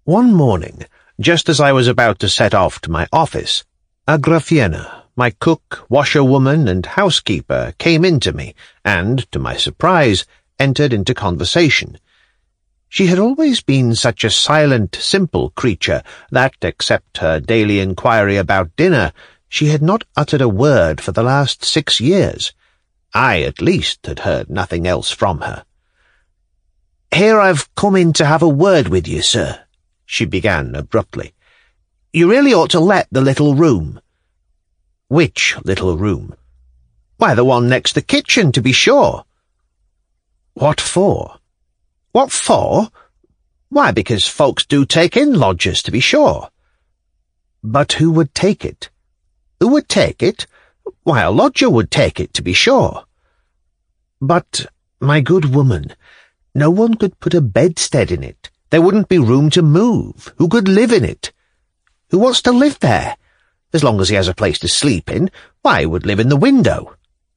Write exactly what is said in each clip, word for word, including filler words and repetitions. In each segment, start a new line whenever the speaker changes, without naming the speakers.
One morning, just as I was about to set off to my office, Agrafiena, my cook, washerwoman, and housekeeper, came in to me and, to my surprise, entered into conversation. She had always been such a silent, simple creature that, except her daily inquiry about dinner, she had not uttered a word for the last six years. I, at least, had heard nothing else from her. "Here I've come in to have a word with you, sir," she began abruptly. "You really ought to let the little room." "Which little room?" "Why, the one next the kitchen, to be sure." "What for?" "What for? Why, because folks do take in lodgers, to be sure." "But who would take it?" "Who would take it? Why, a lodger would take it, to be sure." "But, my good woman, no one could put a bedstead in it. There wouldn't be room to move. Who could live in it?" "Who wants to live there? As long as he has a place to sleep in, why, he would live in the window."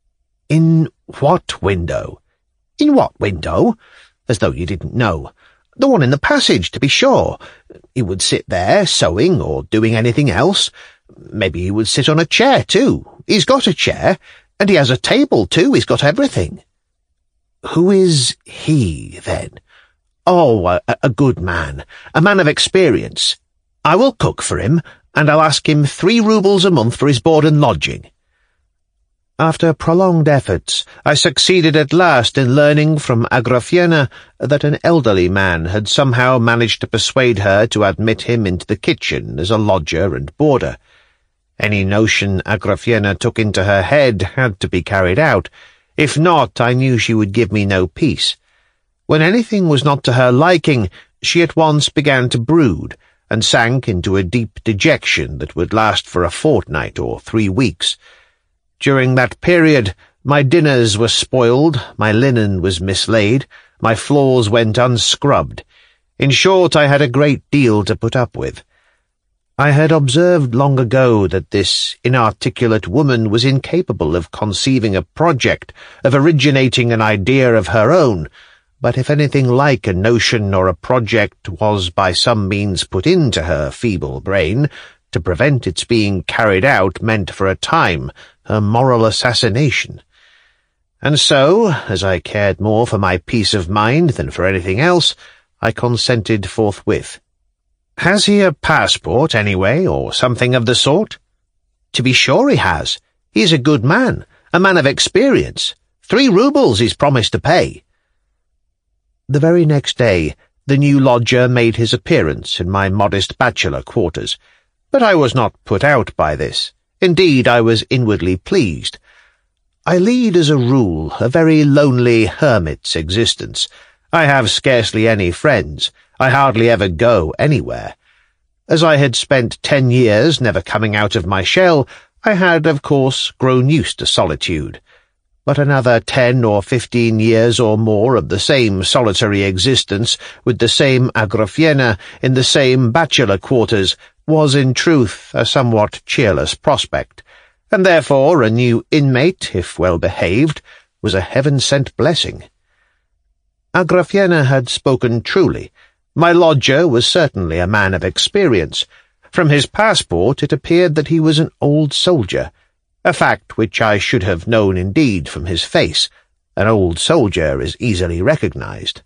"In what window?" "In what window? As though you didn't know. The one in the passage, to be sure. He would sit there, sewing, or doing anything else. Maybe he would sit on a chair, too. He's got a chair, and he has a table, too. He's got everything." "Who is he, then?" "Oh, a, a good man, a man of experience. I will cook for him, and I'll ask him three roubles a month for his board and lodging." After prolonged efforts, I succeeded at last in learning from Agrafiena that an elderly man had somehow managed to persuade her to admit him into the kitchen as a lodger and boarder. Any notion Agrafiena took into her head had to be carried out. If not, I knew she would give me no peace. When anything was not to her liking, she at once began to brood, and sank into a deep dejection that would last for a fortnight or three weeks. During that period, my dinners were spoiled, my linen was mislaid, my floors went unscrubbed. In short, I had a great deal to put up with. I had observed long ago that this inarticulate woman was incapable of conceiving a project, of originating an idea of her own, but if anything like a notion or a project was by some means put into her feeble brain, to prevent its being carried out meant for a time her moral assassination. And so, as I cared more for my peace of mind than for anything else, I consented forthwith. "Has he a passport, anyway, or something of the sort?" "To be sure he has. He is a good man, a man of experience. Three roubles he's promised to pay." The very next day, the new lodger made his appearance in my modest bachelor quarters, but I was not put out by this. Indeed, I was inwardly pleased. I lead, as a rule, a very lonely hermit's existence. I have scarcely any friends. I hardly ever go anywhere. As I had spent ten years never coming out of my shell, I had, of course, grown used to solitude. But another ten or fifteen years or more of the same solitary existence, with the same Agrafiena in the same bachelor quarters, was in truth a somewhat cheerless prospect, and therefore a new inmate, if well behaved, was a heaven-sent blessing. Agrafiena had spoken truly. My lodger was certainly a man of experience. From his passport it appeared that he was an old soldier, a fact which I should have known indeed from his face. An old soldier is easily recognized.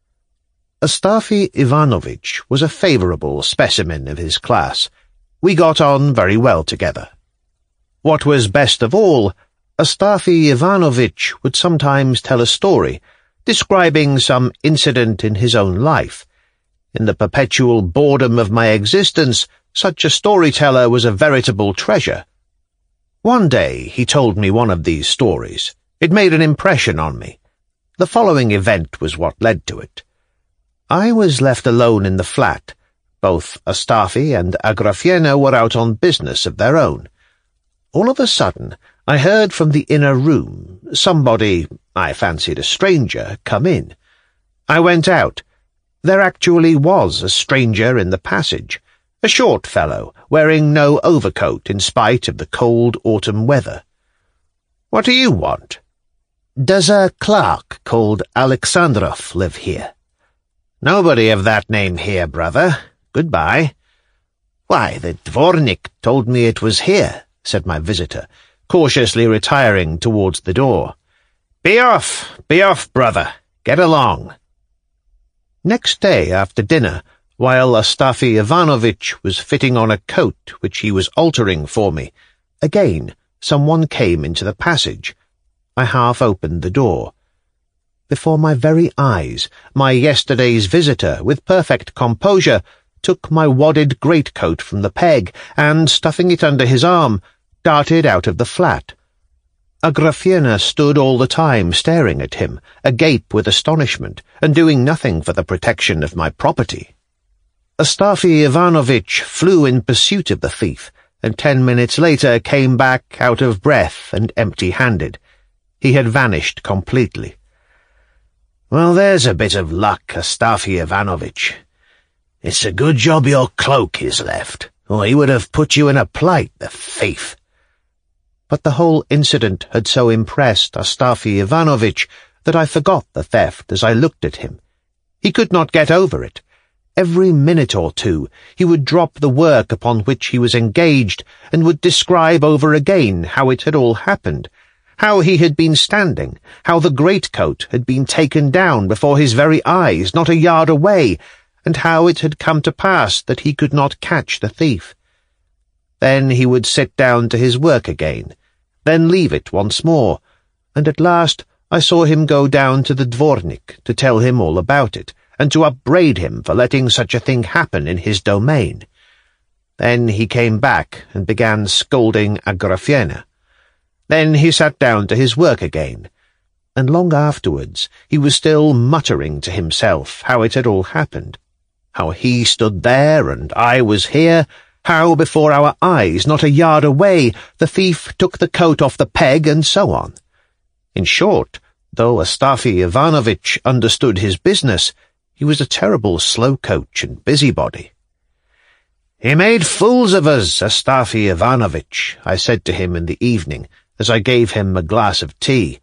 Astafy Ivanovitch was a favourable specimen of his class. We got on very well together. What was best of all, Astafy Ivanovitch would sometimes tell a story, describing some incident in his own life. In the perpetual boredom of my existence, such a storyteller was a veritable treasure. One day he told me one of these stories. It made an impression on me. The following event was what led to it. I was left alone in the flat. Both Astafy and Agrafiena were out on business of their own. All of a sudden, I heard from the inner room somebody, I fancied a stranger, come in. I went out. There actually was a stranger in the passage, a short fellow, wearing no overcoat in spite of the cold autumn weather. "What do you want?" "Does a clerk called Alexandrov live here?" "Nobody of that name here, brother. Goodbye." "Why, the dvornik told me it was here," said my visitor, cautiously retiring towards the door. "Be off, be off, brother. Get along." Next day after dinner, while Astafy Ivanovitch was fitting on a coat which he was altering for me, again someone came into the passage. I half opened the door. Before my very eyes, my yesterday's visitor, with perfect composure, took my wadded greatcoat from the peg, and, stuffing it under his arm, darted out of the flat. Agrafena stood all the time staring at him, agape with astonishment, and doing nothing for the protection of my property. Astafy Ivanovitch flew in pursuit of the thief, and ten minutes later came back out of breath and empty-handed. He had vanished completely. "Well, there's a bit of luck, Astafy Ivanovitch. It's a good job your cloak is left, or he would have put you in a plight, the thief." But the whole incident had so impressed Astafy Ivanovitch that I forgot the theft as I looked at him. He could not get over it. Every minute or two he would drop the work upon which he was engaged and would describe over again how it had all happened, how he had been standing, how the greatcoat had been taken down before his very eyes, not a yard away, and how it had come to pass that he could not catch the thief. Then he would sit down to his work again, then leave it once more, and at last I saw him go down to the dvornik to tell him all about it, and to upbraid him for letting such a thing happen in his domain. Then he came back and began scolding Agrafena. Then he sat down to his work again, and long afterwards he was still muttering to himself how it had all happened, how he stood there and I was here, how before our eyes, not a yard away, the thief took the coat off the peg, and so on. In short, though Astafy Ivanovitch understood his business, he was a terrible slow-coach and busybody. "He made fools of us, Astafy Ivanovitch," I said to him in the evening, as I gave him a glass of tea.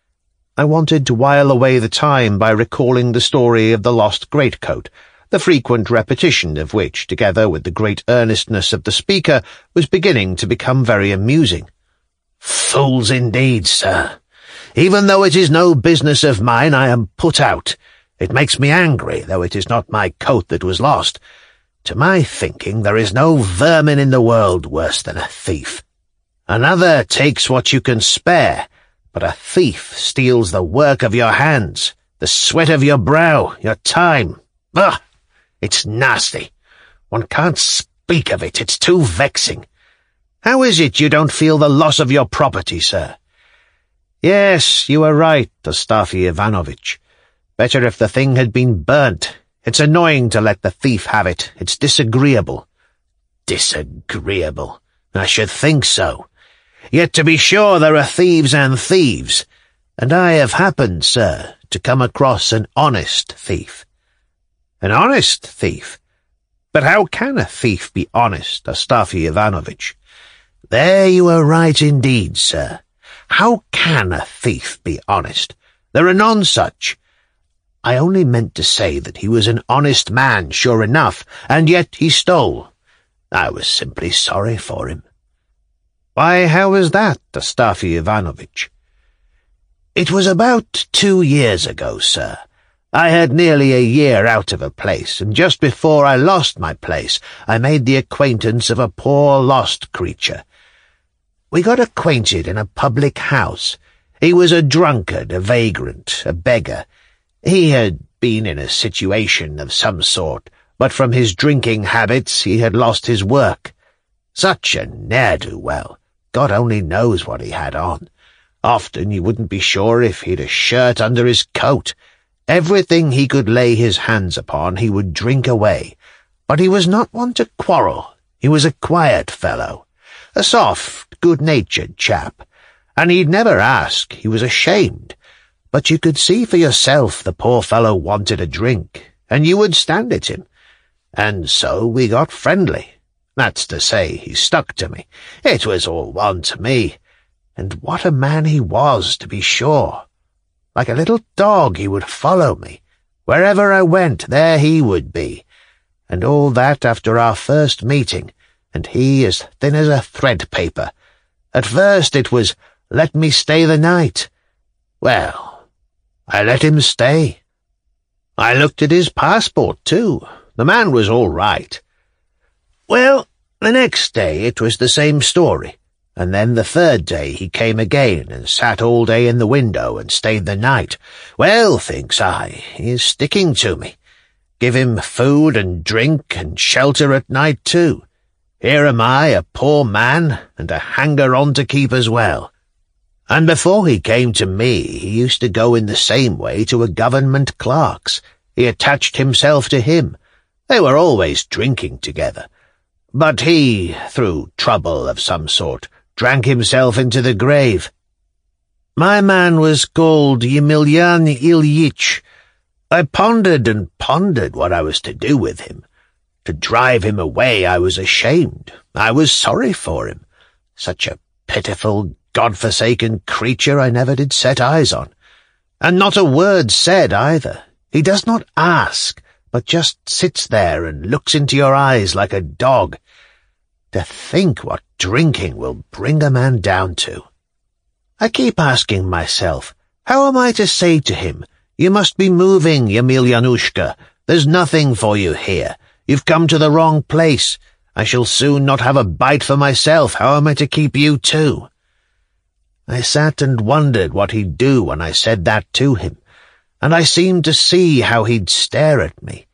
I wanted to while away the time by recalling the story of the lost greatcoat, the frequent repetition of which, together with the great earnestness of the speaker, was beginning to become very amusing. "Fools indeed, sir. Even though it is no business of mine, I am put out. It makes me angry, though it is not my coat that was lost. To my thinking, there is no vermin in the world worse than a thief. Another takes what you can spare, but a thief steals the work of your hands, the sweat of your brow, your time. Ugh! It's nasty. One can't speak of it, it's too vexing. How is it you don't feel the loss of your property, sir?" "Yes, you are right, Astafy Ivanovitch. Better if the thing had been burnt. It's annoying to let the thief have it. It's disagreeable." "Disagreeable? I should think so. Yet to be sure there are thieves and thieves, and I have happened, sir, to come across an honest thief." "An honest thief? But how can a thief be honest, Astafy Ivanovitch?" "There you are right indeed, sir. How can a thief be honest? There are none such. I only meant to say that he was an honest man, sure enough, and yet he stole. I was simply sorry for him." "Why, how was that, Astafy Ivanovitch?" "It was about two years ago, sir. I had nearly a year out of a place, and just before I lost my place, I made the acquaintance of a poor lost creature. We got acquainted in a public house. He was a drunkard, a vagrant, a beggar. He had been in a situation of some sort, but from his drinking habits he had lost his work. Such a ne'er-do-well. God only knows what he had on. Often you wouldn't be sure if he'd a shirt under his coat. Everything he could lay his hands upon he would drink away. But he was not one to quarrel. He was a quiet fellow, a soft, good-natured chap, and he'd never ask. He was ashamed. But you could see for yourself the poor fellow wanted a drink, and you would stand it him. And so we got friendly. That's to say, he stuck to me. It was all one to me. And what a man he was, to be sure. Like a little dog he would follow me. Wherever I went, there he would be. and all that after our first meeting, and he as thin as a thread paper. At first it was, 'Let me stay the night.' Well, I let him stay. I looked at his passport, too. The man was all right. Well, the next day it was the same story, and then the third day he came again and sat all day in the window and stayed the night. Well, thinks I, he is sticking to me. Give him food and drink and shelter at night, too. Here am I, a poor man, and a hanger-on to keep as well. And before he came to me, he used to go in the same way to a government clerk's. He attached himself to him. They were always drinking together. But he, through trouble of some sort, drank himself into the grave. My man was called Yemelyan Ilyich. I pondered and pondered what I was to do with him. To drive him away I was ashamed. I was sorry for him. Such a pitiful, God-forsaken creature I never did set eyes on. And not a word said either. He does not ask, but just sits there and looks into your eyes like a dog. To think what drinking will bring a man down to. I keep asking myself, how am I to say to him, "You must be moving, Yemelyanushka. There's nothing for you here. You've come to the wrong place. I shall soon not have a bite for myself. How am I to keep you too?" I sat and wondered what he'd do when I said that to him, and I seemed to see how he'd stare at me.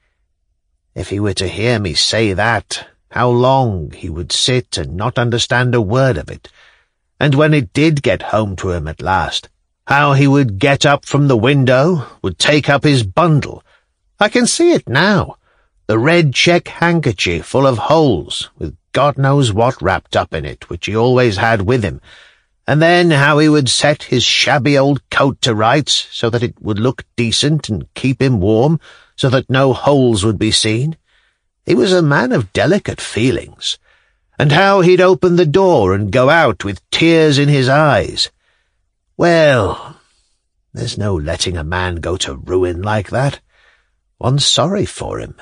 If he were to hear me say that, how long he would sit and not understand a word of it, and when it did get home to him at last, how he would get up from the window, would take up his bundle. I can see it now. The red check handkerchief full of holes, with God knows what wrapped up in it, which he always had with him, and then how he would set his shabby old coat to rights so that it would look decent and keep him warm, so that no holes would be seen. He was a man of delicate feelings. And how he'd open the door and go out with tears in his eyes. Well, there's no letting a man go to ruin like that. One's sorry for him.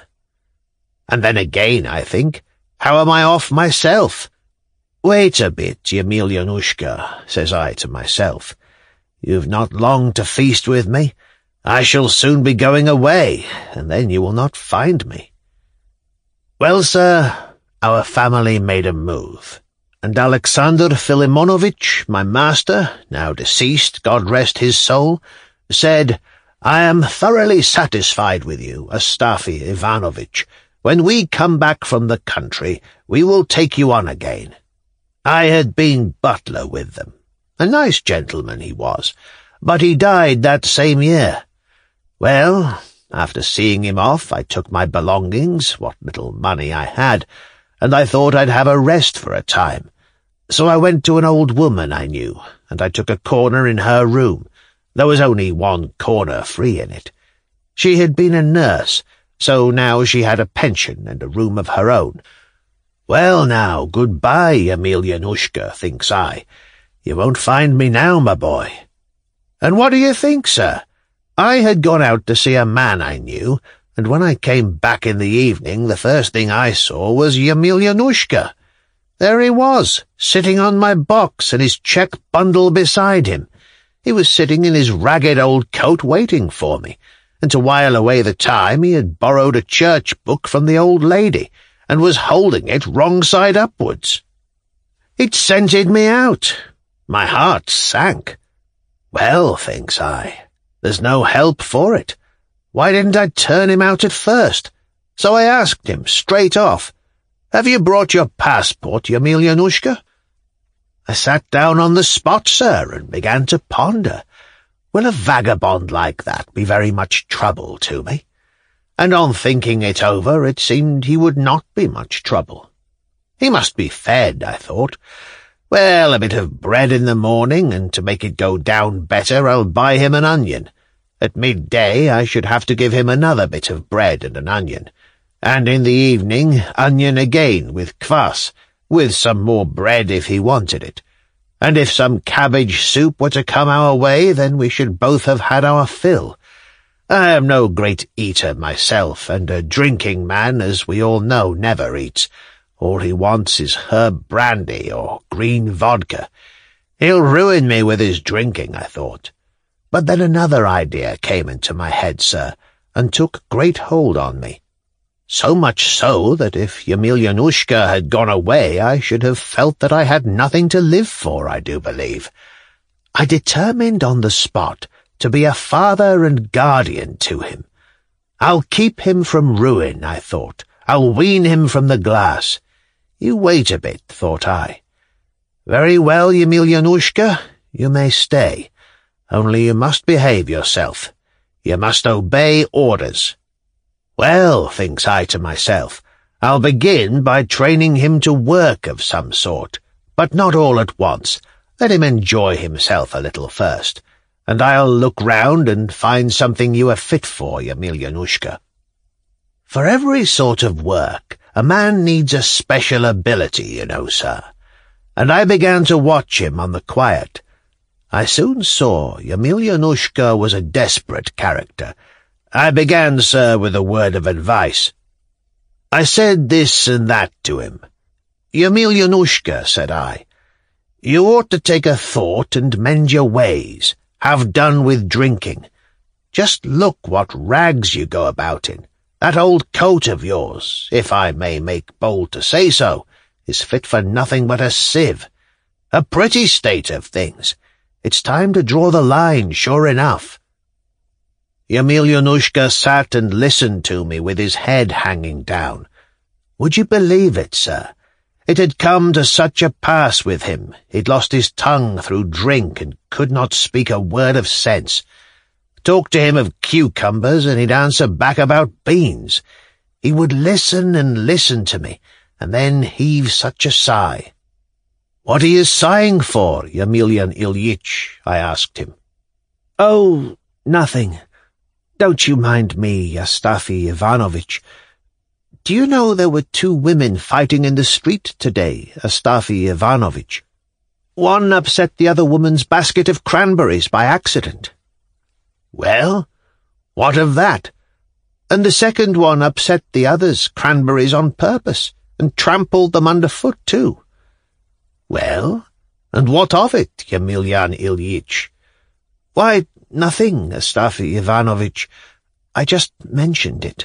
And then again, I think, how am I off myself? Wait a bit, Yemelyanushka, says I to myself. You've not long to feast with me. I shall soon be going away, and then you will not find me. Well, sir, our family made a move, and Alexander Filimonovitch, my master, now deceased, God rest his soul, said, "I am thoroughly satisfied with you, Astafy Ivanovitch. When we come back from the country, we will take you on again." I had been butler with them. A nice gentleman he was, but he died that same year. Well, after seeing him off, I took my belongings, what little money I had, and I thought I'd have a rest for a time. So I went to an old woman I knew, and I took a corner in her room. There was only one corner free in it. She had been a nurse, so now she had a pension and a room of her own. Well now, goodbye, Yemelyanushka, thinks I. You won't find me now, my boy. And what do you think, sir? I had gone out to see a man I knew, and when I came back in the evening, the first thing I saw was Yemelyanushka. There he was, sitting on my box, and his check bundle beside him. He was sitting in his ragged old coat waiting for me, and to while away the time he had borrowed a church book from the old lady, and was holding it wrong side upwards. It scented me out. My heart sank. Well, thinks I, there's no help for it. Why didn't I turn him out at first? So I asked him straight off, "Have you brought your passport, Yemelyanushka?" I sat down on the spot, sir, and began to ponder. Will a vagabond like that be very much trouble to me? And on thinking it over, it seemed he would not be much trouble. He must be fed, I thought. Well, a bit of bread in the morning, and to make it go down better, I'll buy him an onion. At midday I should have to give him another bit of bread and an onion, and in the evening onion again with kvass, with some more bread if he wanted it. And if some cabbage soup were to come our way, then we should both have had our fill. I am no great eater myself, and a drinking man, as we all know, never eats. All he wants is herb brandy or green vodka. He'll ruin me with his drinking, I thought. But then another idea came into my head, sir, and took great hold on me. So much so that if Yemelyanushka had gone away, I should have felt that I had nothing to live for, I do believe. I determined on the spot to be a father and guardian to him. I'll keep him from ruin, I thought. I'll wean him from the glass. You wait a bit, thought I. Very well, Yemelyanushka, you may stay. Only you must behave yourself. You must obey orders. Well, thinks I to myself, I'll begin by training him to work of some sort, but not all at once. Let him enjoy himself a little first, and I'll look round and find something you are fit for, Yemelyanushka. For every sort of work, a man needs a special ability, you know, sir, and I began to watch him on the quiet. I soon saw Yemelyanushka was a desperate character. I began, sir, with a word of advice. I said this and that to him. Yemelyanushka, said I, you ought to take a thought and mend your ways. Have done with drinking. Just look what rags you go about in. That old coat of yours, if I may make bold to say so, is fit for nothing but a sieve. A pretty state of things. It's time to draw the line, sure enough. Yemelyanushka sat and listened to me with his head hanging down. Would you believe it, sir? It had come to such a pass with him. He'd lost his tongue through drink and could not speak a word of sense. Talk to him of cucumbers, and he'd answer back about beans. He would listen and listen to me, and then heave such a sigh. What are you sighing for, Yemelyan Ilyitch? I asked him. Oh, nothing. Don't you mind me, Astafy Ivanovitch. Do you know there were two women fighting in the street today, Astafy Ivanovitch? One upset the other woman's basket of cranberries by accident. Well, what of that? And the second one upset the other's cranberries on purpose, and trampled them underfoot too. Well, and what of it, Yemelyan Ilyitch? Why, nothing, Astafy Ivanovitch. I just mentioned it.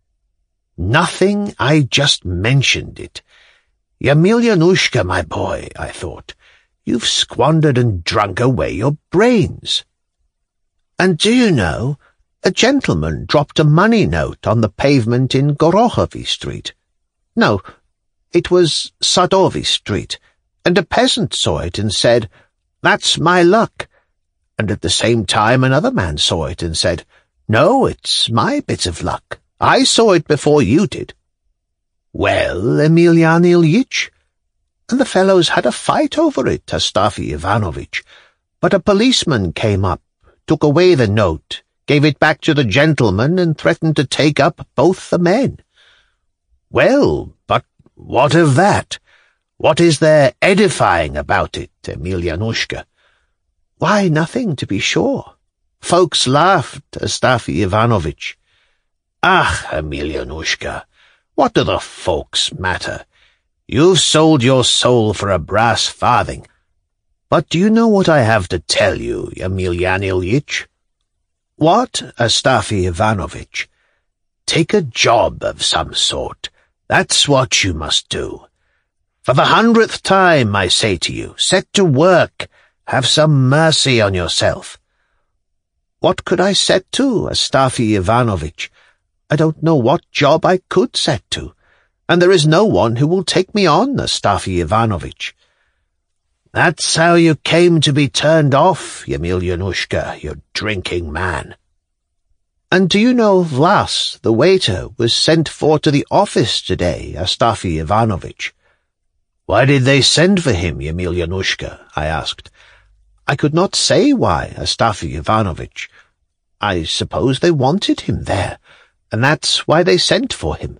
Nothing, I just mentioned it. Yemelyanushka, my boy, I thought, you've squandered and drunk away your brains. And do you know, a gentleman dropped a money note on the pavement in Gorokhovy Street. No, it was Sadovy Street, and a peasant saw it and said, "That's my luck." And at the same time another man saw it and said, "No, it's my bit of luck. I saw it before you did." Well, Yemelyan Ilyitch, and the fellows had a fight over it, Astafy Ivanovitch, but a policeman came up, took away the note, gave it back to the gentleman, and threatened to take up both the men. Well, but what of that? What is there edifying about it, Yemelyanushka? Why, nothing, to be sure. Folks laughed, Astafy Ivanovitch. Ah, Yemelyanushka, what do the folks matter? You've sold your soul for a brass farthing. But do you know what I have to tell you, Yemelyan Ilyitch? What, Astafy Ivanovitch? Take a job of some sort. That's what you must do. For the hundredth time, I say to you, set to work. Have some mercy on yourself. What could I set to, Astafy Ivanovitch? I don't know what job I could set to, and there is no one who will take me on, Astafy Ivanovitch. That's how you came to be turned off, Yemelyanushka, you drinking man. And do you know Vlas, the waiter, was sent for to the office today, Astafy Ivanovitch? Why did they send for him, Yemelyanushka? I asked. I could not say why, Astafy Ivanovitch. I suppose they wanted him there, and that's why they sent for him.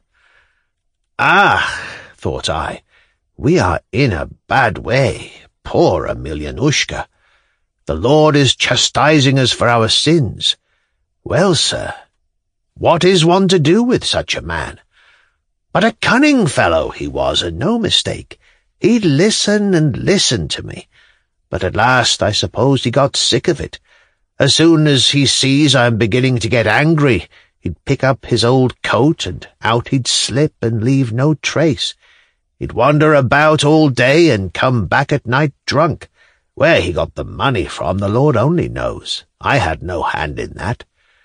Ah, thought I, we are in a bad way. Poor Yemelyanushka. The Lord is chastising us for our sins. Well, sir, what is one to do with such a man? But a cunning fellow he was, and no mistake. He'd listen and listen to me, but at last I suppose he got sick of it. As soon as he sees I'm beginning to get angry, he'd pick up his old coat, and out he'd slip and leave no trace. He'd wander about all day and come back at night drunk. Where he got the money from, the Lord only knows. I had no hand in that.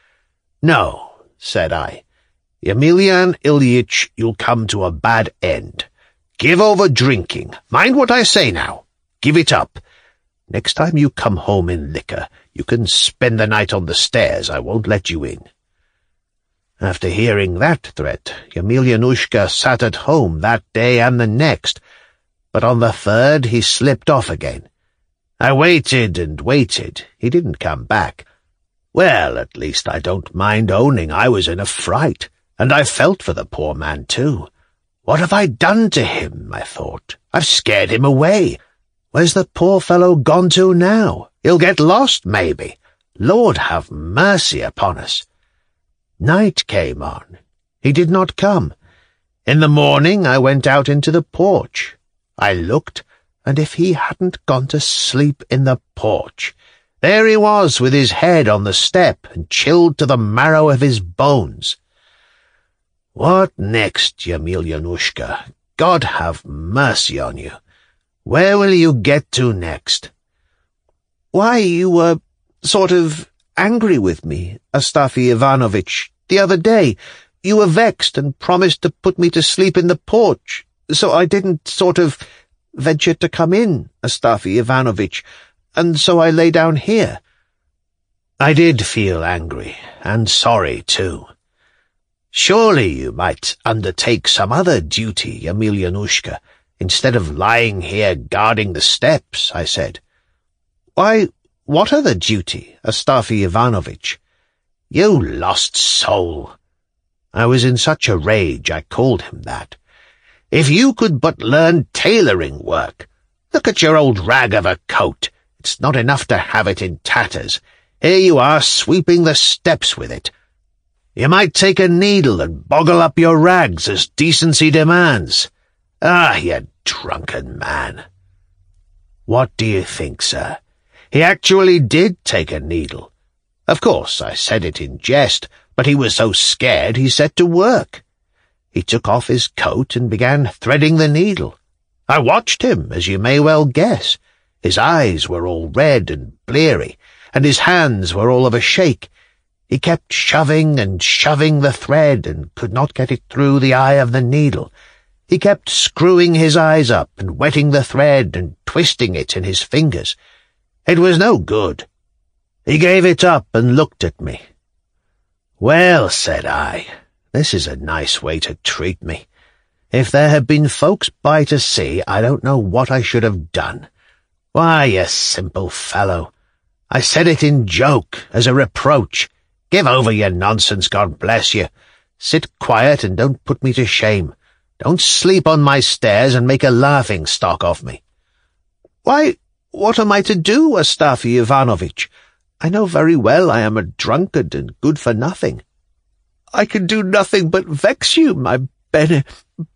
No, said I. Emelian Ilyitch, you'll come to a bad end. Give over drinking. Mind what I say now. Give it up. Next time you come home in liquor, you can spend the night on the stairs. I won't let you in. After hearing that threat, Emelianushka sat at home that day and the next, but on the third he slipped off again. I waited and waited. He didn't come back. Well, at least I don't mind owning I was in a fright, and I felt for the poor man too. What have I done to him, I thought. I've scared him away. Where's the poor fellow gone to now? He'll get lost, maybe. Lord have mercy upon us. Night came on. He did not come. In the morning I went out into the porch. I looked, and if he hadn't gone to sleep in the porch, there he was with his head on the step and chilled to the marrow of his bones. What next, Emelianushka? God have mercy on you. Where will you get to next? Why, you were sort of angry with me, Astafy Ivanovitch, the other day. You were vexed and promised to put me to sleep in the porch, so I didn't sort of venture to come in, Astafy Ivanovitch, and so I lay down here. I did feel angry, and sorry too. Surely you might undertake some other duty, Emelianushka, instead of lying here guarding the steps, I said. Why, what other duty, Astafy Ivanovitch? You lost soul. I was in such a rage I called him that. If you could but learn tailoring work. Look at your old rag of a coat. It's not enough to have it in tatters. Here you are sweeping the steps with it. You might take a needle and boggle up your rags as decency demands. Ah, you drunken man. What do you think, sir? He actually did take a needle. Of course, I said it in jest, but he was so scared he set to work. He took off his coat and began threading the needle. I watched him, as you may well guess. His eyes were all red and bleary, and his hands were all of a shake. He kept shoving and shoving the thread and could not get it through the eye of the needle. He kept screwing his eyes up and wetting the thread and twisting it in his fingers. It was no good. He gave it up and looked at me. Well, said I, this is a nice way to treat me. If there had been folks by to see, I don't know what I should have done. Why, you simple fellow, I said it in joke, as a reproach. Give over your nonsense, God bless you. Sit quiet and don't put me to shame. Don't sleep on my stairs and make a laughing-stock of me. Why, what am I to do, Astafy Ivanovitch? I know very well I am a drunkard and good for nothing. I can do nothing but vex you, my bene...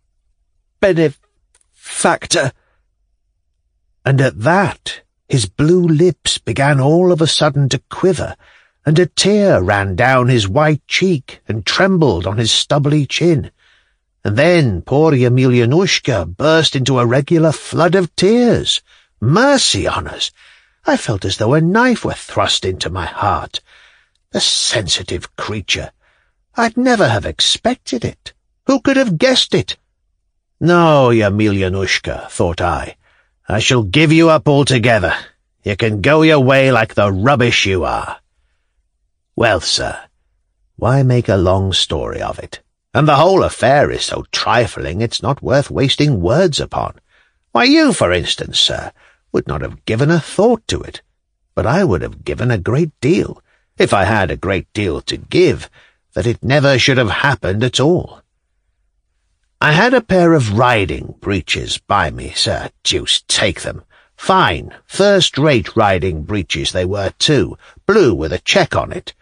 benefactor. And at that, his blue lips began all of a sudden to quiver, and a tear ran down his white cheek and trembled on his stubbly chin. And then poor Emelianushka burst into a regular flood of tears. Mercy on us! I felt as though a knife were thrust into my heart. The sensitive creature! I'd never have expected it. Who could have guessed it? No, Emelianushka, thought I. I shall give you up altogether. You can go your way like the rubbish you are. Well, sir, why make a long story of it? And the whole affair is so trifling it's not worth wasting words upon. Why, you, for instance, sir, would not have given a thought to it, but I would have given a great deal, if I had a great deal to give, that it never should have happened at all. I had a pair of riding breeches by me, sir, deuce take them. Fine, first-rate riding breeches they were, too, blue with a check on it.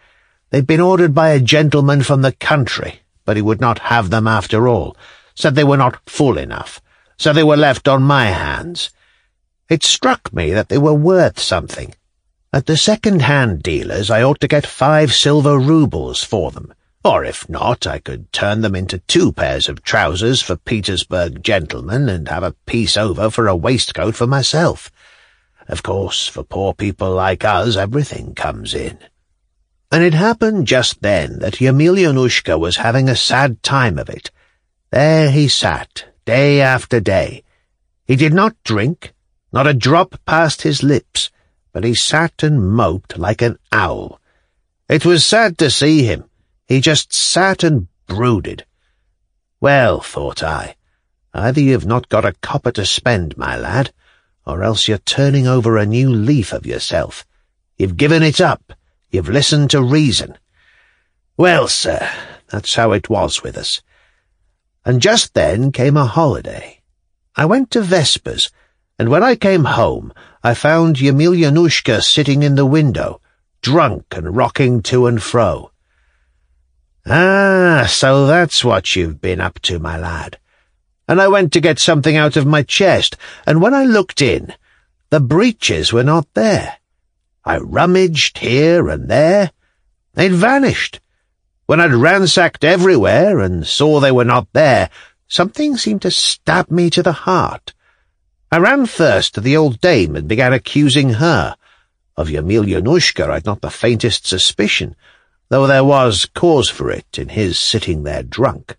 They'd been ordered by a gentleman from the country, but he would not have them after all, said they were not full enough, so they were left on my hands. It struck me that they were worth something. At the second-hand dealers I ought to get five silver roubles for them, or if not, I could turn them into two pairs of trousers for Petersburg gentlemen and have a piece over for a waistcoat for myself. Of course, for poor people like us, everything comes in. And it happened just then that Yemelyanushka was having a sad time of it. There he sat, day after day. He did not drink, not a drop passed his lips, but he sat and moped like an owl. It was sad to see him. He just sat and brooded. Well, thought I, either you've not got a copper to spend, my lad, or else you're turning over a new leaf of yourself. You've given it up. You've listened to reason. Well, sir, that's how it was with us. And just then came a holiday. I went to Vespers, and when I came home, I found Yemelyanushka sitting in the window, drunk and rocking to and fro. Ah, so that's what you've been up to, my lad. And I went to get something out of my chest, and when I looked in, the breeches were not there. I rummaged here and there. They'd vanished. When I'd ransacked everywhere and saw they were not there, something seemed to stab me to the heart. I ran first to the old dame and began accusing her. Of Yemelyanushka I'd not the faintest suspicion, though there was cause for it in his sitting there drunk.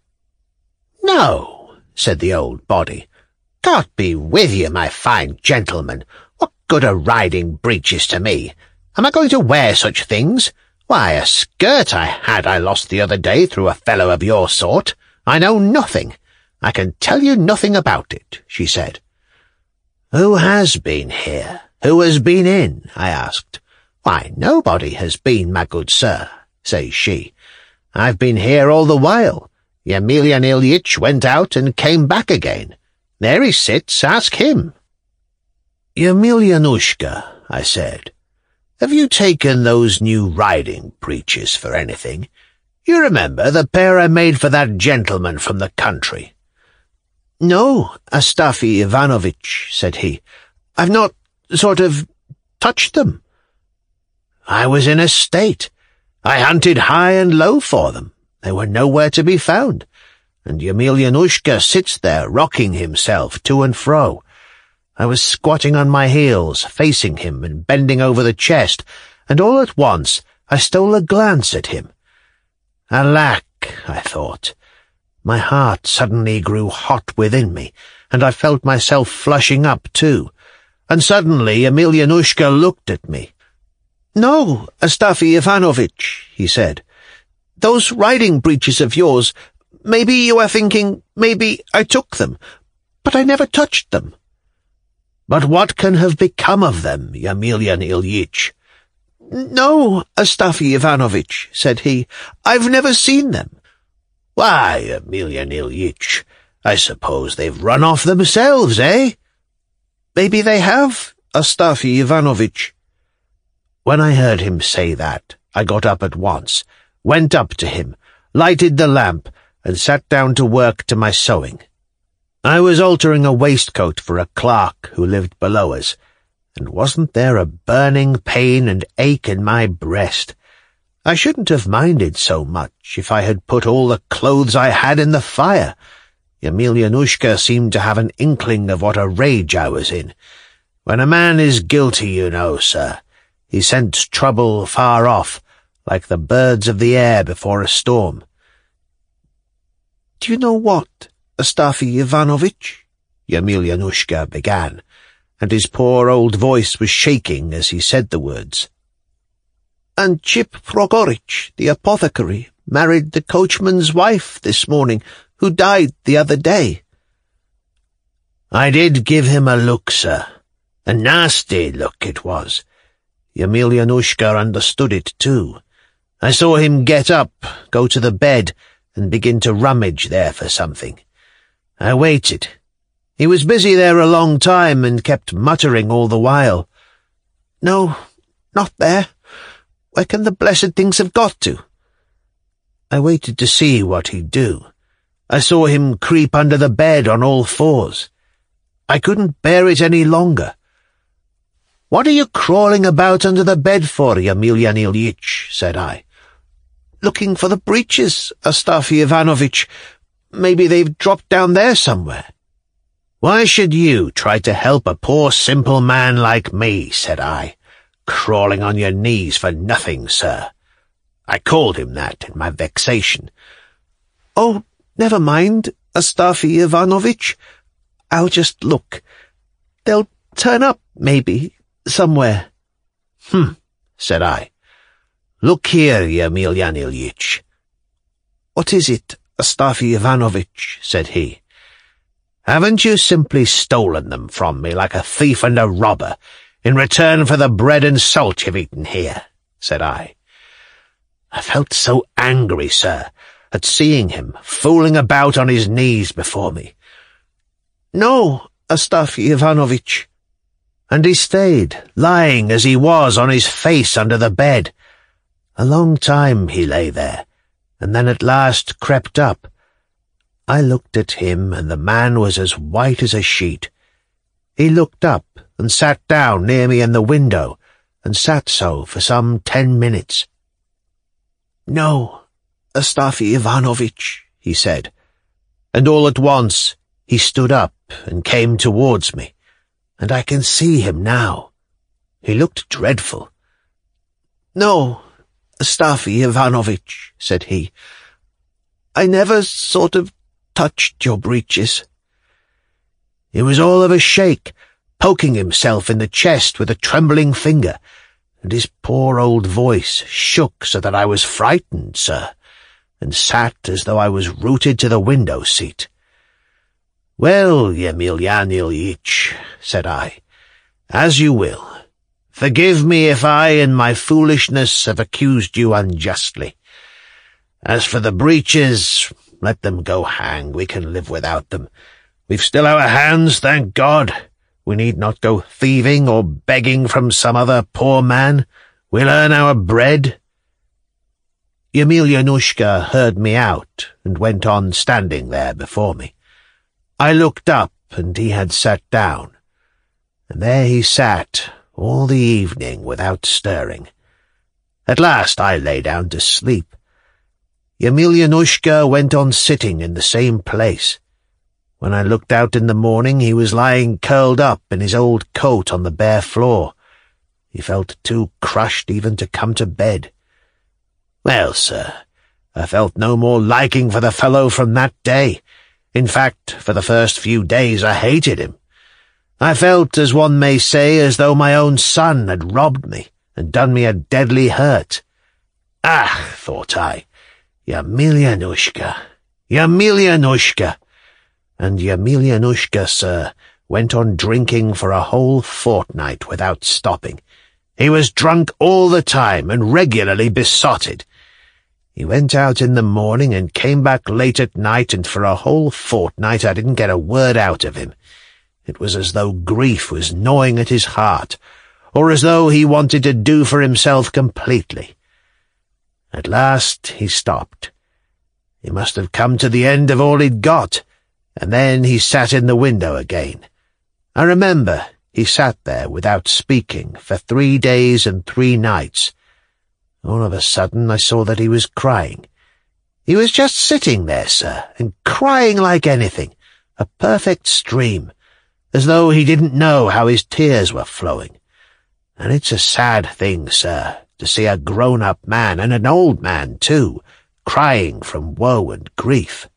"No," said the old body. "God be with you, my fine gentleman. What good are riding breeches to me? Am I going to wear such things? Why, a skirt I had I lost the other day through a fellow of your sort. I know nothing. I can tell you nothing about it," she said. "Who has been here? Who has been in?" I asked. "Why, nobody has been, my good sir," says she. "I've been here all the while. Yemelyan Ilyitch went out and came back again. There he sits, ask him." "Yemelyanushka," I said, "have you taken those new riding breeches for anything? You remember the pair I made for that gentleman from the country?" "No, Astafy Ivanovitch," said he. "I've not, sort of, touched them." "I was in a state. I hunted high and low for them. They were nowhere to be found, and Yemelyanushka sits there rocking himself to and fro. I was squatting on my heels, facing him and bending over the chest, and all at once I stole a glance at him. Alack, I thought. My heart suddenly grew hot within me, and I felt myself flushing up too. And suddenly Yemelyanushka looked at me. "No, Astafy Ivanovitch," he said. "Those riding breeches of yours, maybe you are thinking, maybe I took them, but I never touched them." "But what can have become of them, Yemelyan Ilyitch?" "No, Astafy Ivanovitch," said he. "I've never seen them." "Why, Yemelyan Ilyitch, I suppose they've run off themselves, eh?" "Maybe they have, Astafy Ivanovitch." When I heard him say that, I got up at once, went up to him, lighted the lamp, and sat down to work to my sewing. I was altering a waistcoat for a clerk who lived below us, and wasn't there a burning pain and ache in my breast? I shouldn't have minded so much if I had put all the clothes I had in the fire. Yemelyanushka seemed to have an inkling of what a rage I was in. When a man is guilty, you know, sir, he scents trouble far off, like the birds of the air before a storm. "Do you know what, Astafy Ivanovitch?" Yemelyanushka began, and his poor old voice was shaking as he said the words. "Antip Prokorych, the apothecary, married the coachman's wife this morning, who died the other day." I did give him a look, sir. A nasty look it was. Yemelyanushka understood it too. I saw him get up, go to the bed, and begin to rummage there for something. I waited. He was busy there a long time and kept muttering all the while. "No, not there. Where can the blessed things have got to?" I waited to see what he'd do. I saw him creep under the bed on all fours. I couldn't bear it any longer. "What are you crawling about under the bed for, Emelyan Ilyitch?" said I. "Looking for the breeches, Astafy Ivanovitch. Maybe they've dropped down there somewhere." "Why should you try to help a poor simple man like me?" said I. "Crawling on your knees for nothing, sir." I called him that in my vexation. "Oh, never mind, Astafy Ivanovitch. I'll just look. They'll turn up, maybe, somewhere." "Hm," said I. "Look here, Emelyan Ilyitch." "What is it, Astafy Ivanovitch?" said he. "Haven't you simply stolen them from me like a thief and a robber, in return for the bread and salt you've eaten here?" said I. I felt so angry, sir, at seeing him fooling about on his knees before me. "No, Astafy Ivanovitch." And he stayed, lying as he was on his face under the bed. A long time he lay there, and then at last crept up. I looked at him, and the man was as white as a sheet. He looked up and sat down near me in the window, and sat so for some ten minutes. "No, Astafy Ivanovitch," he said, and all at once he stood up and came towards me, and I can see him now. He looked dreadful. "No, Astafy Ivanovitch," said he, "I never sort of touched your breeches." He was all of a shake, poking himself in the chest with a trembling finger, and his poor old voice shook so that I was frightened, sir, and sat as though I was rooted to the window-seat. "Well, Emelyan Ilyitch," said I, "as you will. Forgive me if I, in my foolishness, have accused you unjustly. As for the breeches, let them go hang. We can live without them. We've still our hands, thank God. We need not go thieving or begging from some other poor man. We'll earn our bread." Emelianushka heard me out and went on standing there before me. I looked up, and he had sat down, and there he sat all the evening without stirring. At last I lay down to sleep. Emelianushka went on sitting in the same place. When I looked out in the morning, he was lying curled up in his old coat on the bare floor. He felt too crushed even to come to bed. Well, sir, I felt no more liking for the fellow from that day. In fact, for the first few days I hated him. I felt, as one may say, as though my own son had robbed me and done me a deadly hurt. Ah, thought I, Emelianushka, Emelianushka. And Emelianushka, sir, went on drinking for a whole fortnight without stopping. He was drunk all the time and regularly besotted. He went out in the morning and came back late at night, and for a whole fortnight I didn't get a word out of him. It was as though grief was gnawing at his heart, or as though he wanted to do for himself completely. At last he stopped. He must have come to the end of all he'd got, and then he sat in the window again. I remember he sat there without speaking for three days and three nights. All of a sudden I saw that he was crying. He was just sitting there, sir, and crying like anything, a perfect stream, as though he didn't know how his tears were flowing. And it's a sad thing, sir, to see a grown-up man, and an old man, too, crying from woe and grief.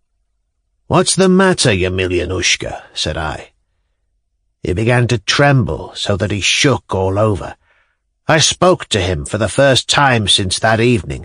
"What's the matter, Emelianushka?" said I. He began to tremble so that he shook all over. I spoke to him for the first time since that evening.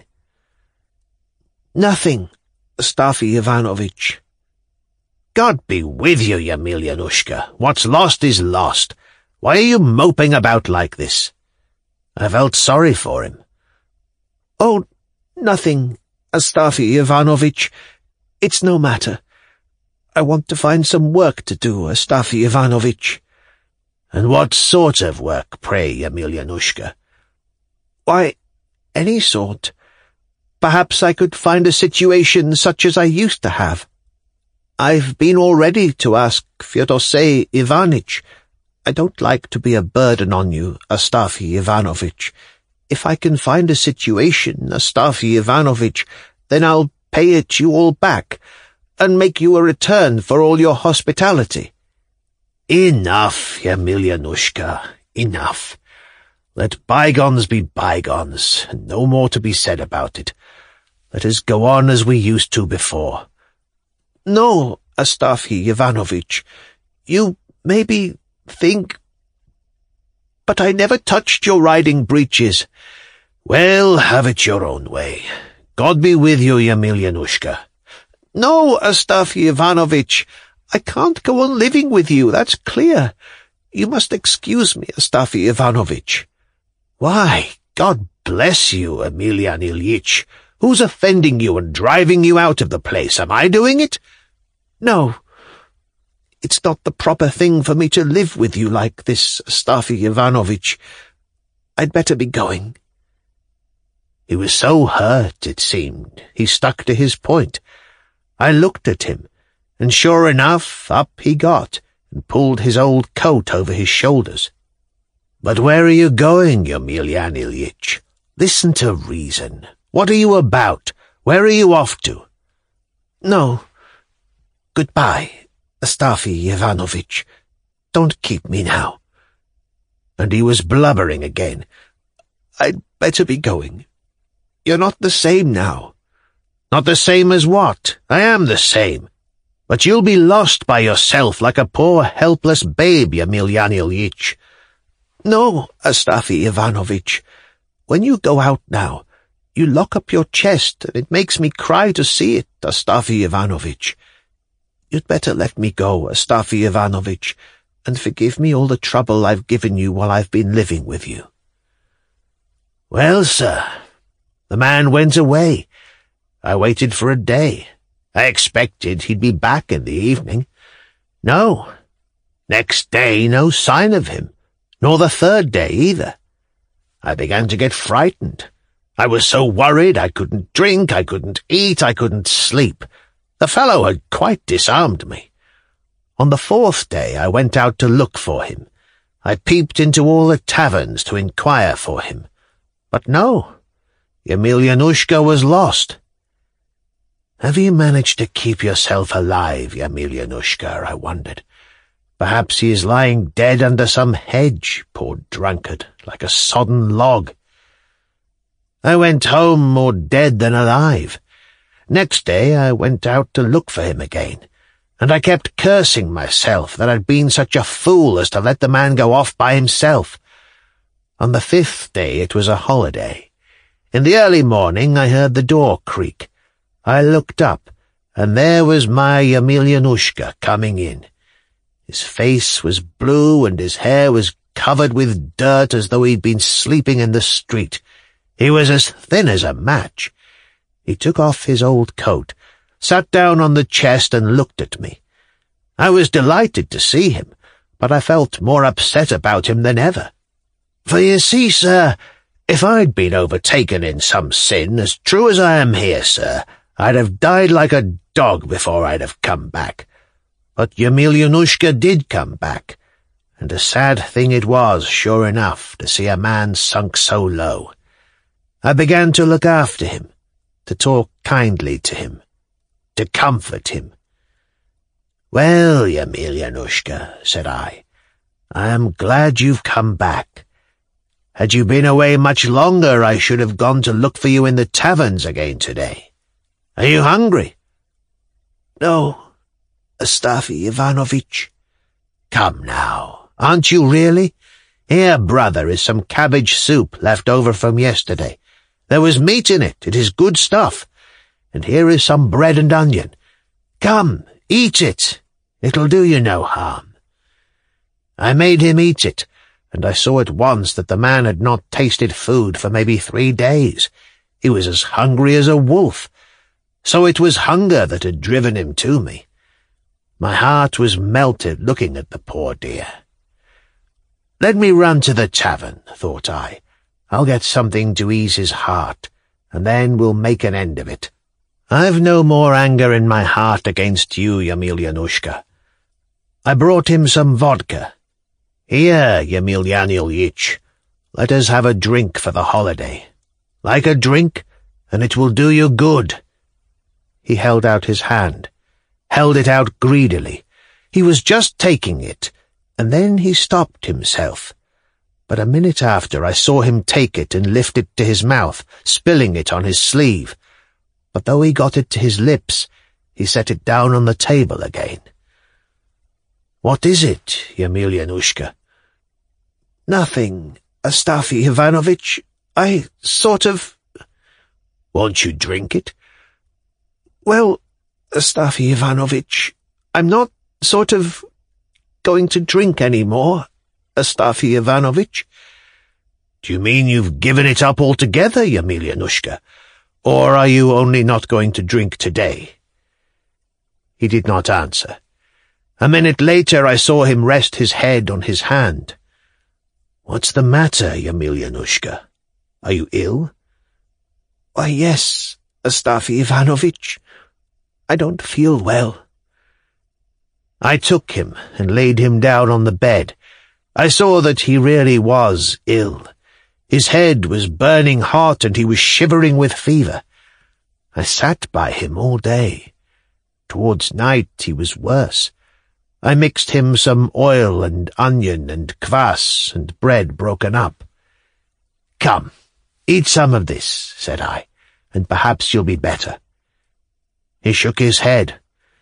"Nothing, Astafy Ivanovitch." "God be with you, Emelianushka. What's lost is lost. Why are you moping about like this?" I felt sorry for him. "Oh, nothing, Astafy Ivanovitch. It's no matter. I want to find some work to do, Astafy Ivanovitch." "And what sort of work, pray, Emelianushka?" "Why, any sort. Perhaps I could find a situation such as I used to have. I've been all ready to ask Fyodosey Ivanitch. I don't like to be a burden on you, Astafy Ivanovitch. If I can find a situation, Astafy Ivanovitch, then I'll pay it you all back, and make you a return for all your hospitality." "Enough, Yemilyanushka, enough. Let bygones be bygones, and no more to be said about it. Let us go on as we used to before." "No, Astafy Ivanovitch, you maybe think... But I never touched your riding breeches." "Well, have it your own way. God be with you, Yemilyanushka." "No, Astafy Ivanovitch, I can't go on living with you, that's clear. You must excuse me, Astafy Ivanovitch." "Why, God bless you, Emelian Ilyitch. Who's offending you and driving you out of the place? Am I doing it?" "No. It's not the proper thing for me to live with you like this, Astafy Ivanovitch. I'd better be going." He was so hurt, it seemed, he stuck to his point. I looked at him, and sure enough, up he got, and pulled his old coat over his shoulders. "But where are you going, Emelian Ilyitch? Listen to reason. What are you about? Where are you off to?" "No. Goodbye, Astafy Ivanovitch. Don't keep me now." And he was blubbering again. "I'd better be going. You're not the same now." "Not the same as what? I am the same. But you'll be lost by yourself like a poor helpless babe, Emelian Ilyitch." "No, Astafy Ivanovitch. When you go out now, you lock up your chest, and it makes me cry to see it, Astafy Ivanovitch. You'd better let me go, Astafy Ivanovitch, and forgive me all the trouble I've given you while I've been living with you." "Well, sir, the man went away. I waited for a day. I expected he'd be back in the evening. No. Next day, no sign of him, nor the third day either. I began to get frightened. I was so worried I couldn't drink, I couldn't eat, I couldn't sleep. The fellow had quite disarmed me. On the fourth day I went out to look for him. I peeped into all the taverns to inquire for him. But no, Yemilyanushka was lost." "Have you managed to keep yourself alive, Yemilyanushka?" I wondered. "Perhaps he is lying dead under some hedge, poor drunkard, like a sodden log." I went home more dead than alive. Next day I went out to look for him again, and I kept cursing myself that I'd been such a fool as to let the man go off by himself. On the fifth day it was a holiday. In the early morning I heard the door creak. I looked up, and there was my Yemilyanushka coming in. His face was blue, and his hair was covered with dirt as though he'd been sleeping in the street. He was as thin as a match. He took off his old coat, sat down on the chest and looked at me. I was delighted to see him, but I felt more upset about him than ever. For you see, sir, if I'd been overtaken in some sin, as true as I am here, sir, I'd have died like a dog before I'd have come back. But Yemilyanushka did come back, and a sad thing it was, sure enough, to see a man sunk so low. I began to look after him, to talk kindly to him, to comfort him. "Well, Yemilyanushka," said I, "I am glad you've come back. Had you been away much longer, I should have gone to look for you in the taverns again today. Are you hungry?" "No, Astafy Ivanovitch." "Come now, aren't you really? Here, brother, is some cabbage soup left over from yesterday. There was meat in it, it is good stuff. And here is some bread and onion. Come, eat it. It'll do you no harm." I made him eat it, and I saw at once that the man had not tasted food for maybe three days. He was as hungry as a wolf. So it was hunger that had driven him to me. My heart was melted looking at the poor dear. Let me run to the tavern, thought I, I'll get something to ease his heart, and then we'll make an end of it. I've no more anger in my heart against you, Yemelyanushka. I brought him some vodka. Here, Yemelyan Ilyitch, let us have a drink for the holiday. Like a drink, and it will do you good." He held out his hand, held it out greedily. He was just taking it, and then he stopped himself. But a minute after I saw him take it and lift it to his mouth, spilling it on his sleeve. But though he got it to his lips, he set it down on the table again. "What is it, Yemelyanushka?" "Nothing, Astafy Ivanovitch. I sort of—" "Won't you drink it?" "Well, Astafy Ivanovitch, I'm not sort of going to drink any more, Astafy Ivanovitch." "Do you mean you've given it up altogether, Yemelyanushka? Or are you only not going to drink today?" He did not answer. A minute later I saw him rest his head on his hand. "What's the matter, Yemelyanushka? Are you ill?" "Why, yes, Astafy Ivanovitch. I don't feel well." I took him and laid him down on the bed. I saw that he really was ill. His head was burning hot and he was shivering with fever. I sat by him all day. Towards night he was worse. I mixed him some oil and onion and kvass and bread broken up. "Come, eat some of this," said I, "and perhaps you'll be better." He shook his head.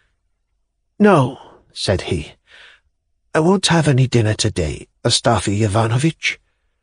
"No," said he, "I won't have any dinner today, Astafy Ivanovitch."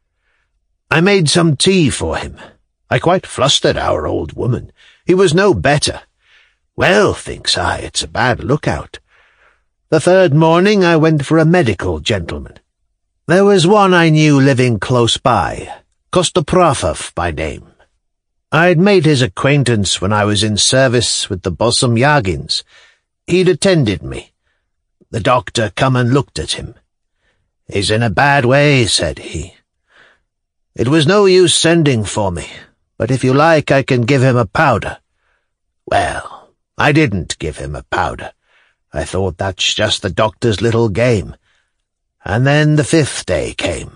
I made some tea for him. I quite flustered our old woman. He was no better. Well, thinks I, it's a bad lookout. The third morning I went for a medical gentleman. There was one I knew living close by, Kostoprafov by name. I'd made his acquaintance when I was in service with the Bosomyagins. He'd attended me. The doctor come and looked at him. "He's in a bad way," said he. "It was no use sending for me, but if you like I can give him a powder." Well, I didn't give him a powder. I thought that's just the doctor's little game. And then the fifth day came.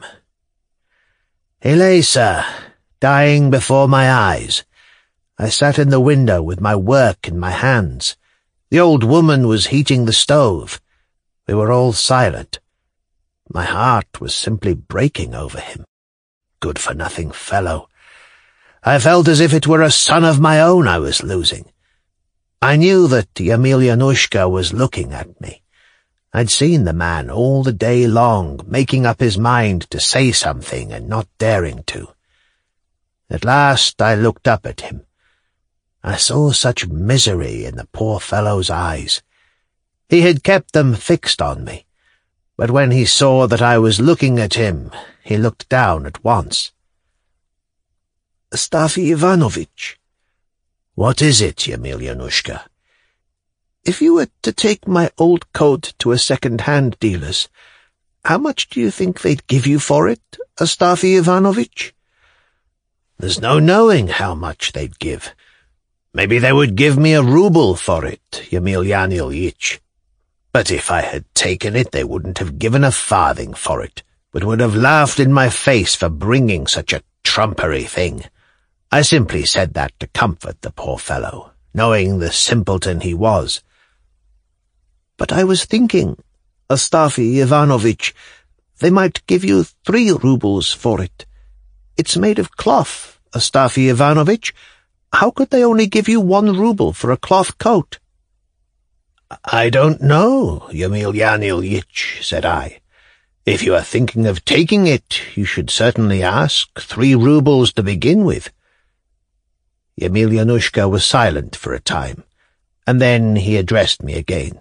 He lay, sir, dying before my eyes. I sat in the window with my work in my hands. The old woman was heating the stove. We were all silent. My heart was simply breaking over him. Good-for-nothing fellow. I felt as if it were a son of my own I was losing. I knew that Yemelyanushka was looking at me. I'd seen the man all the day long, making up his mind to say something and not daring to. At last I looked up at him. I saw such misery in the poor fellow's eyes. He had kept them fixed on me, but when he saw that I was looking at him, he looked down at once. "Astafy Ivanovitch." "What is it, Yemelyanushka?" "If you were to take my old coat to a second-hand dealer's, how much do you think they'd give you for it, Astafy Ivanovitch?" "There's no knowing how much they'd give. Maybe they would give me a rouble for it, Yemelyan Ilyitch. But if I had taken it, they wouldn't have given a farthing for it, but would have laughed in my face for bringing such a trumpery thing. I simply said that to comfort the poor fellow, knowing the simpleton he was." "But I was thinking, Astafy Ivanovitch, they might give you three roubles for it. It's made of cloth, Astafy Ivanovitch. How could they only give you one rouble for a cloth coat?" "I don't know, Yemelyan Ilyitch," said I. "If you are thinking of taking it, you should certainly ask three roubles to begin with." Yemelyanushka was silent for a time, and then he addressed me again.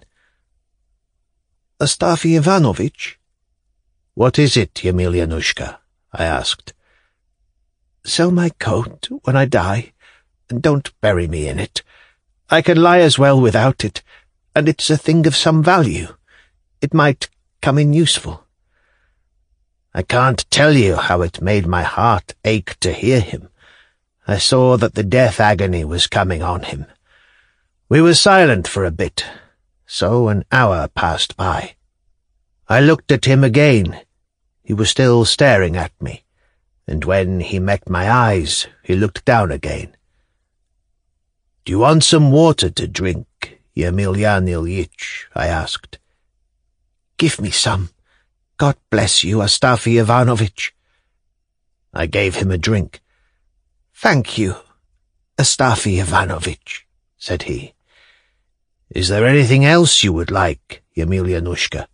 "Astafy Ivanovitch." "What is it, Yemelyanushka?" I asked. "Sell my coat when I die, and don't bury me in it. I can lie as well without it, and it's a thing of some value. It might come in useful." I can't tell you how it made my heart ache to hear him. I saw that the death agony was coming on him. We were silent for a bit, so an hour passed by. I looked at him again. He was still staring at me, and when he met my eyes, he looked down again. "Do you want some water to drink, Yemelyan Ilyitch?" I asked. "Give me some. God bless you, Astafy Ivanovitch." I gave him a drink. "Thank you, Astafy Ivanovitch," said he. "Is there anything else you would like, Yemelyanushka?"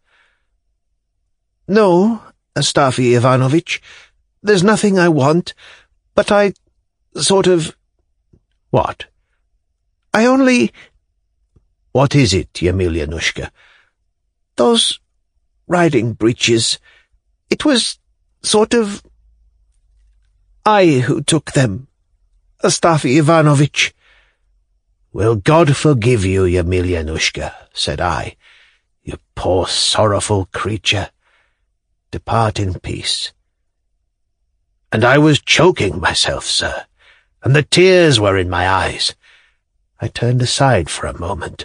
"No, Astafy Ivanovitch, there's nothing I want, but I sort of—" "What?" "I only—" "What is it, Yemelyanushka?" "Those riding breeches. It was sort of I who took them, Astafy Ivanovitch." "Will God forgive you, Yemelyanushka," said I. "You poor sorrowful creature. Depart in peace." And I was choking myself, sir, and the tears were in my eyes. I turned aside for a moment.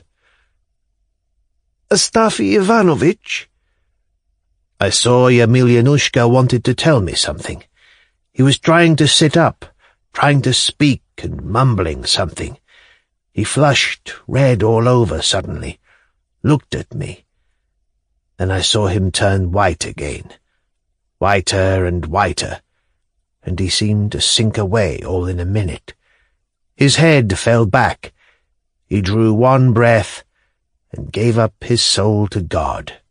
"Astafy Ivanovitch?" I saw Yemelyanushka wanted to tell me something. He was trying to sit up, trying to speak and mumbling something. He flushed red all over suddenly, looked at me. Then I saw him turn white again, whiter and whiter, and he seemed to sink away all in a minute. His head fell back. He drew one breath and gave up his soul to God.